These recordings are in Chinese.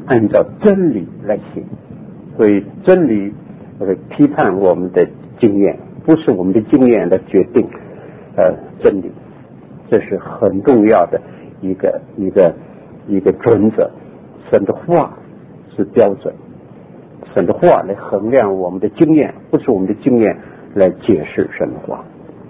按照真理来行。所以真理批判我们的经验，不是我们的经验来决定真理，这是很重要的一个准则。神的话是标准，神的话来衡量我们的经验，不是我们的经验来解释神的话。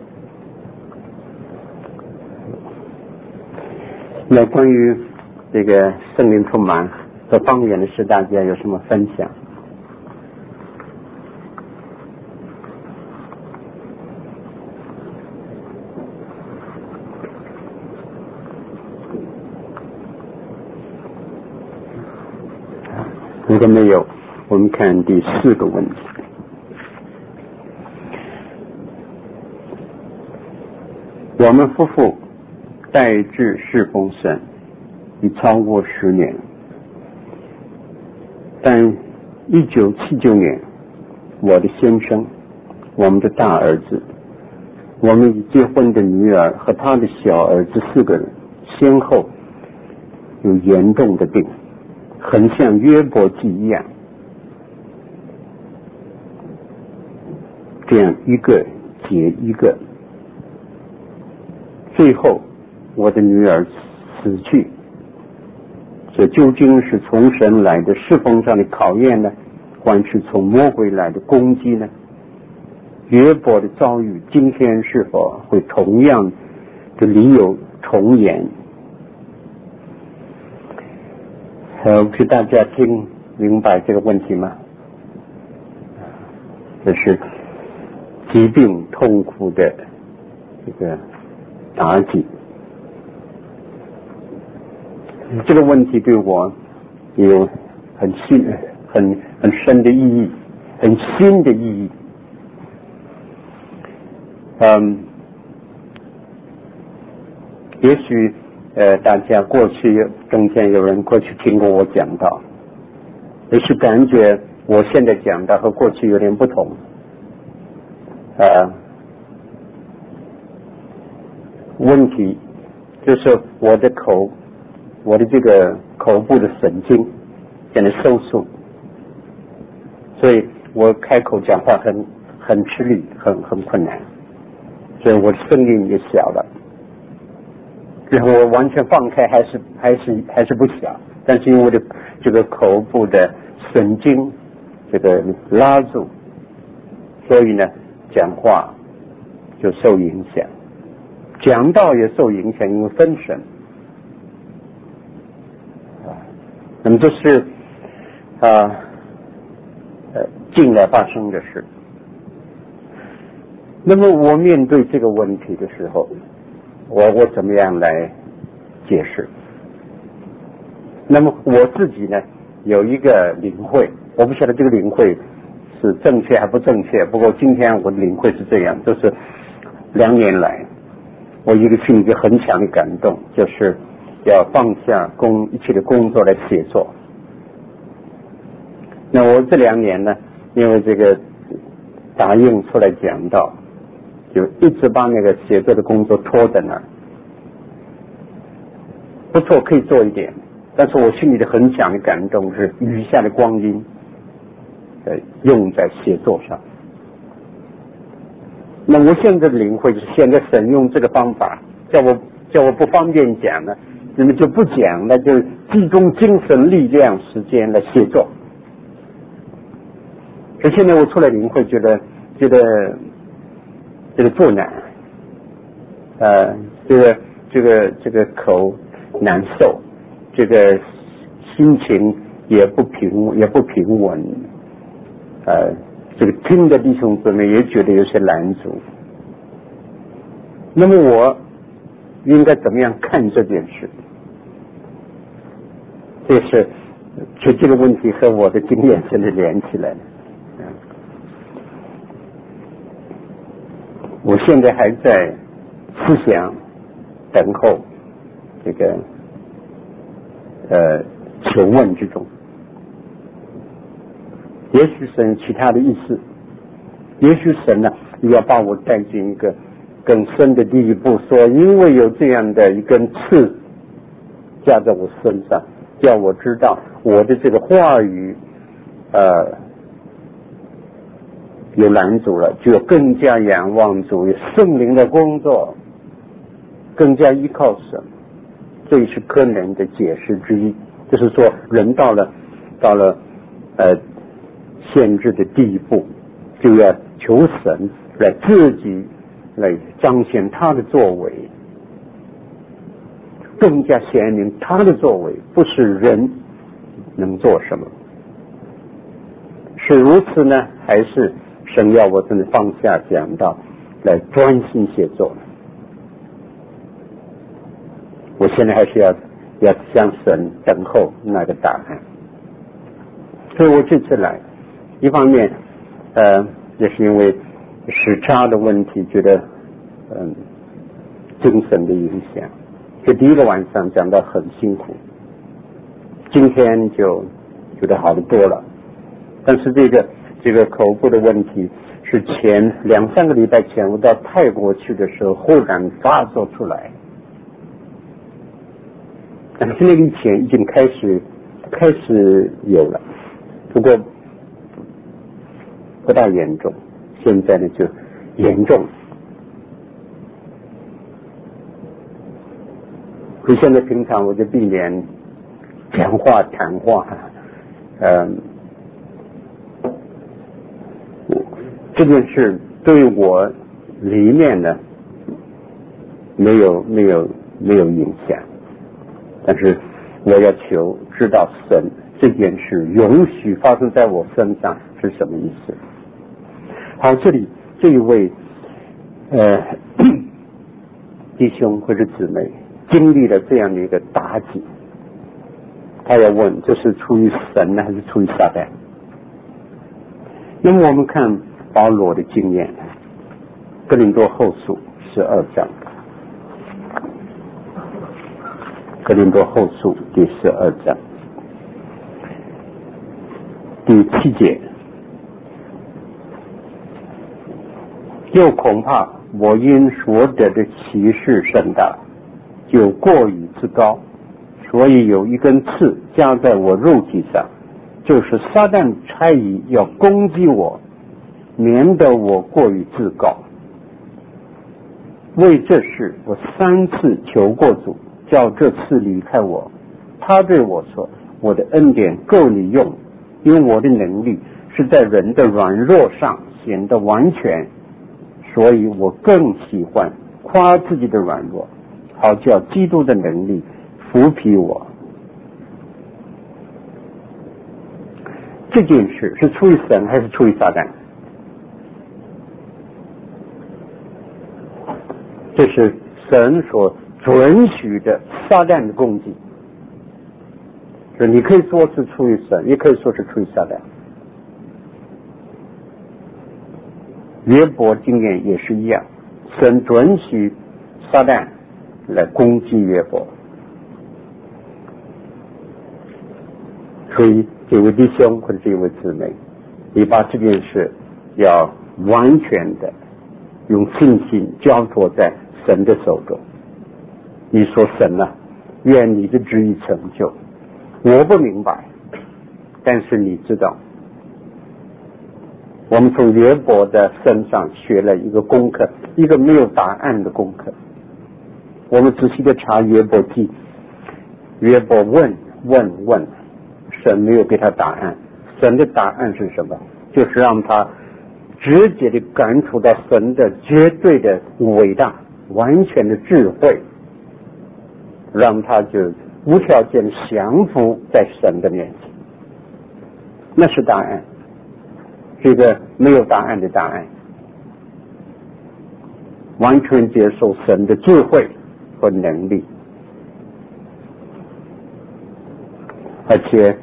那关于这个圣灵充满和方言的事，大家有什么分享？如果没有，我们看第4个问题。我们夫妇代志侍奉神已超过10年，但1979年，我的先生、我们的大儿子、我们已结婚的女儿和他的小儿子4个人，先后有严重的病，很像约伯记一样，这样一个接一个，最后我的女儿死去。这究竟是从神来的侍奉上的考验呢，还是从魔鬼来的攻击呢？约伯的遭遇今天是否会同样的理由重演？是大家听明白这个问题吗？这是疾病痛苦的这个打击。这个问题对我有很深的意义，很新的意义。也许大家过去中间有人过去听过我讲到，也是感觉我现在讲的和过去有点不同。问题就是我的这个口部的神经现在收缩，所以我开口讲话很吃力，很困难，所以我的声音也小了。然后我完全放开还是不小，但是因为我的这个口部的神经这个拉住，所以呢讲话就受影响，讲道也受影响，因为分神。那么这是近来发生的事。那么我面对这个问题的时候，我怎么样来解释？那么我自己呢有一个领会，我不晓得这个领会是正确还不正确，不过今天我的领会是这样，就是2年来我一个心里很强的感动，就是要放下一切的工作来写作。那我这2年呢，因为这个答应出来讲道，就一直把那个写作的工作拖在那儿。不错，可以做一点，但是我心里的很强的感动是余下的光阴用在写作上。那我现在的领会就是现在神用这个方法叫我不方便讲了，那么就不讲了，就集中精神力量时间来写作。所以现在我出来领会觉得这个作难，这个口难受，这个心情也不平稳，这个听的弟兄姊妹也觉得有些难足。那么我应该怎么样看这件事？这个问题和我的经验现在连起来了。我现在还在思想等候这个求问之中。也许神其他的意思，也许神呢要把我带进一个更深的地步，说因为有这样的一根刺架在我身上，叫我知道我的这个话语有拦阻了，就要更加仰望主，圣灵的工作，更加依靠神。这也是可能的解释之一，就是说人到了限制的地步，就要求神来自己来彰显他的作为，更加显明他的作为，不是人能做什么。是如此呢，还是神要我真的放下讲道来专心写作呢？我现在还是要向神等候那个答案。所以我这次来，一方面也是因为时差的问题，觉得精神的影响。这第一个晚上讲到很辛苦，今天就觉得好得多了。但是这个口部的问题是前2-3个礼拜前我到泰国去的时候忽然发作出来，但是那个以前已经开始有了，不过不大严重，现在呢就严重。所以现在平常我就避免谈话，这件事对我里面呢没有影响，但是我要求知道神这件事允许发生在我身上是什么意思。好，这里这一位弟兄或者姊妹经历了这样的一个打击，他要问这是出于神呢还是出于撒旦？那么我们看保罗的经验，哥林多后书12章，哥林多后书第12章第7节，又恐怕我因所得的启示甚大，就过于自高，所以有一根刺加在我肉体上，就是撒旦差役要攻击我，免得我过于自高。为这事我3次求过主，叫这次离开我。他对我说，我的恩典够你用，因为我的能力是在人的软弱上显得完全，所以我更喜欢夸自己的软弱，好叫基督的能力扶庇我。这件事是出于神还是出于撒旦？这是神所准许的撒旦的攻击，所以你可以说是出于神，也可以说是出于撒旦。约伯经验也是一样，神准许撒旦来攻击约伯，所以这位弟兄或者这位姊妹，你把这件事要完全的用信心交托在神的手中。你说神啊，愿你的旨意成就，我不明白，但是你知道。我们从约伯的身上学了一个功课，一个没有答案的功课。我们仔细的查约伯记，约伯问，神没有给他答案。神的答案是什么？就是让他直接的感触到神的绝对的伟大，完全的智慧，让他就无条件降服在神的面前。那是答案，这个没有答案的答案，完全接受神的智慧和能力。而且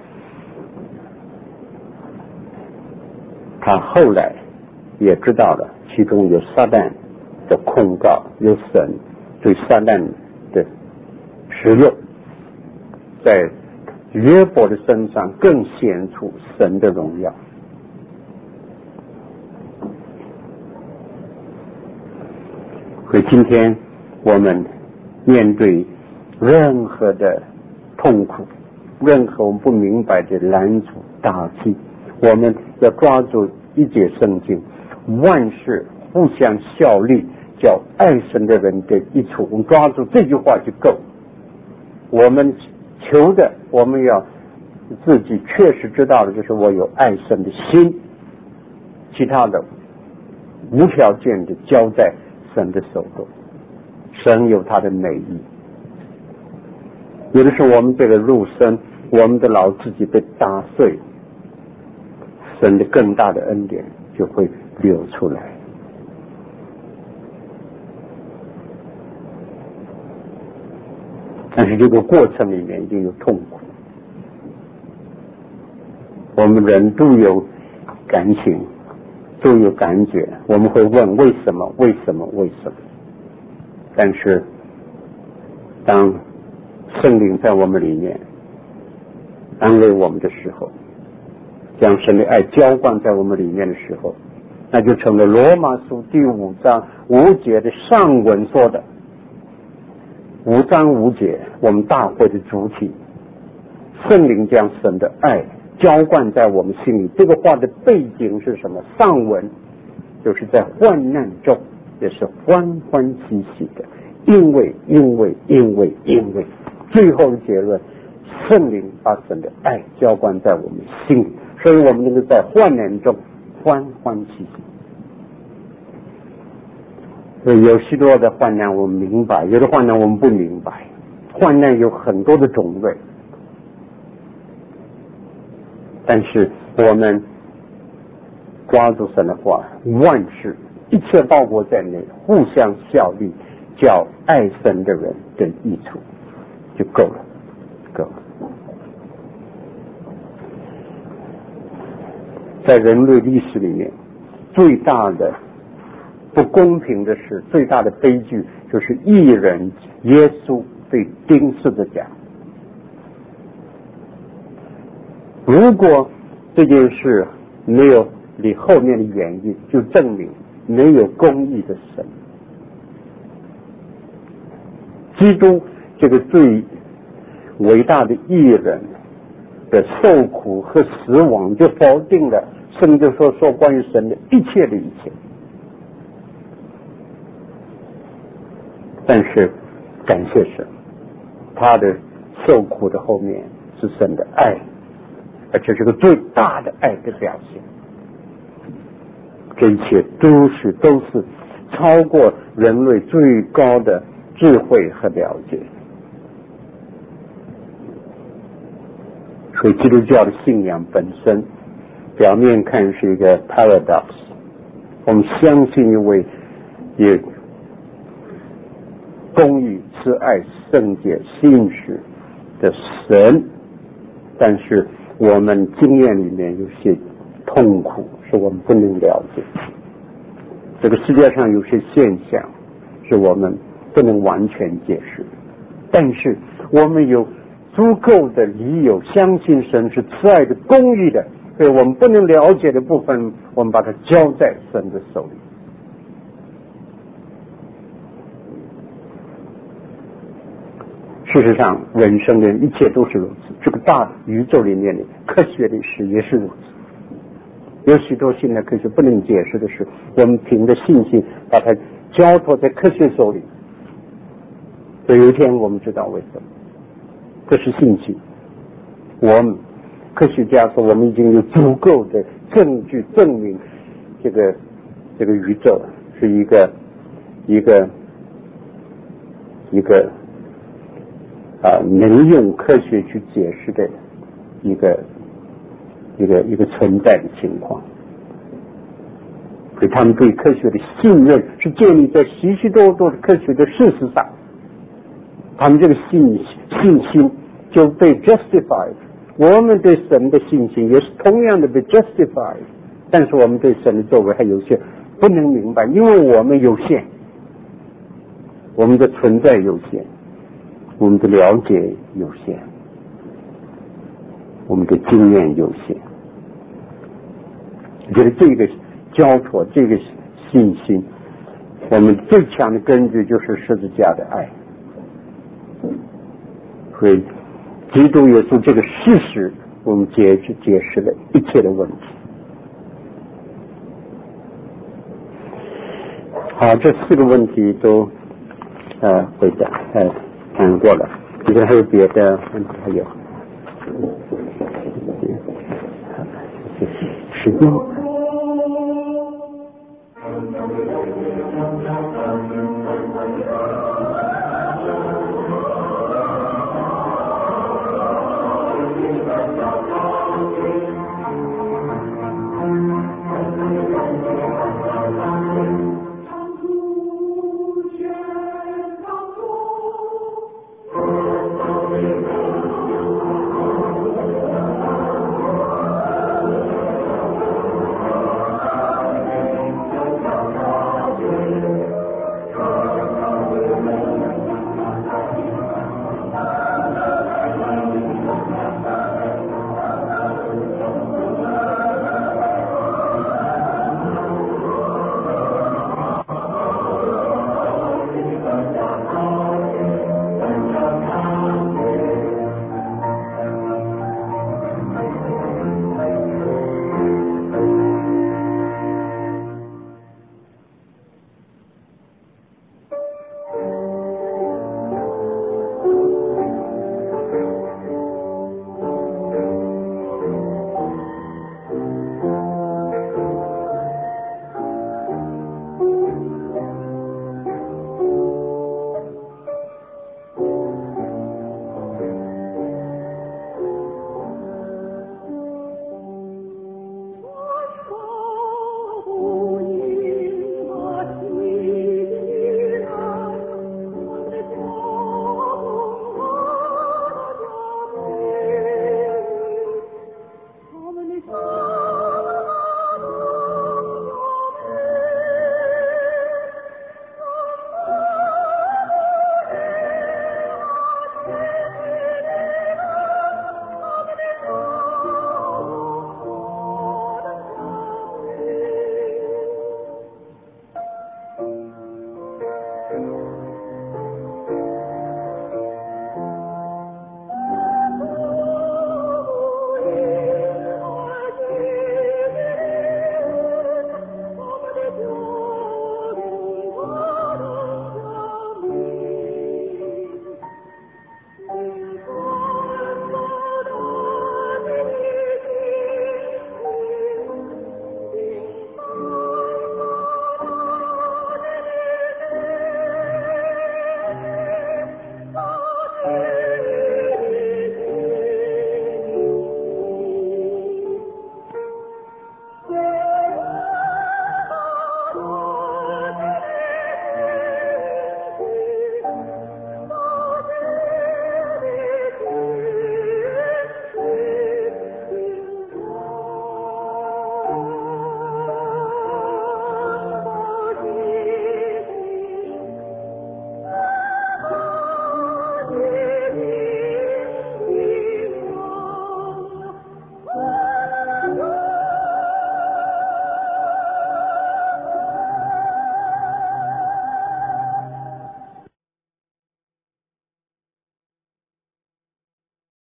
他后来也知道了其中有撒旦的控告，有神对撒旦的使用，在约伯的身上更显出神的荣耀。所以今天我们面对任何的痛苦， 任何我们不明白的拦阻打击，我们要抓住一节圣经，万事互相效力，叫爱神的人得益处。我们抓住这句话就够。我们求的，我们要自己确实知道的，就是我有爱神的心，其他的无条件的交在神的手中。神有他的美意。有的时候我们这个肉身，我们的脑自己被打碎，神的更大的恩典就会流出来。但是这个过程里面一定有痛苦，我们人都有感情，都有感觉，我们会问为什么为什么为什么。但是当圣灵在我们里面安慰我们的时候，将神的爱浇灌在我们里面的时候，那就成了罗马书第5章5节的上文说的5章5节，我们大会的主体，圣灵将神的爱浇灌在我们心里。这个话的背景是什么？上文就是在患难中也是欢欢喜喜的，因为最后的结论，圣灵把神的爱浇灌在我们心里，所以我们能够在患难中欢欢喜喜。有许多的患难我们明白，有的患难我们不明白。患难有很多的种类，但是我们抓住神的话，万事一切包括在内，互相效力，叫爱神的人得益处，就够了。在人类历史里面，最大的不公平的事，最大的悲剧，就是义人耶稣被钉十字架。如果这件事没有你后面的原因，就证明没有公义的神。基督这个最伟大的义人的受苦和死亡，就否定了圣经所说关于神的一切的一切。但是感谢神，他的受苦的后面是神的爱，而且是个最大的爱的表现。这一切都是超过人类最高的智慧和了解。所以基督教的信仰本身表面看是一个 paradox， 我们相信一位也公义、慈爱、圣洁、信实的神，但是我们经验里面有些痛苦是我们不能了解。这个世界上有些现象是我们不能完全解释，但是我们有足够的理由相信神是慈爱的、公义的，所以我们不能了解的部分，我们把它交在神的手里。事实上，人生的一切都是如此，这个大宇宙里面的科学历史也是如此。有许多现代科学不能解释的事，我们凭着信心把它交托在科学手里。所以有一天我们知道为什么，这是信心。我们科学家说，我们已经有足够的证据证明这个宇宙是一个能用科学去解释的一个存在的情况。所以他们对科学的信任是建立在许许多多的科学的事实上，他们这个信心就被 justified。 我们对神的信心也是同样的被 justified， 但是我们对神的作为还有些不能明白，因为我们有限，我们的存在有限，我们的了解有限，我们的经验有限。我觉得这个交托，这个信心，我们最强的根据就是十字架的爱。所以基督耶稣这个事实，我们解释了一切的问题。好，这4个问题都回答谈过了。你看还有别的问题？还有，时间。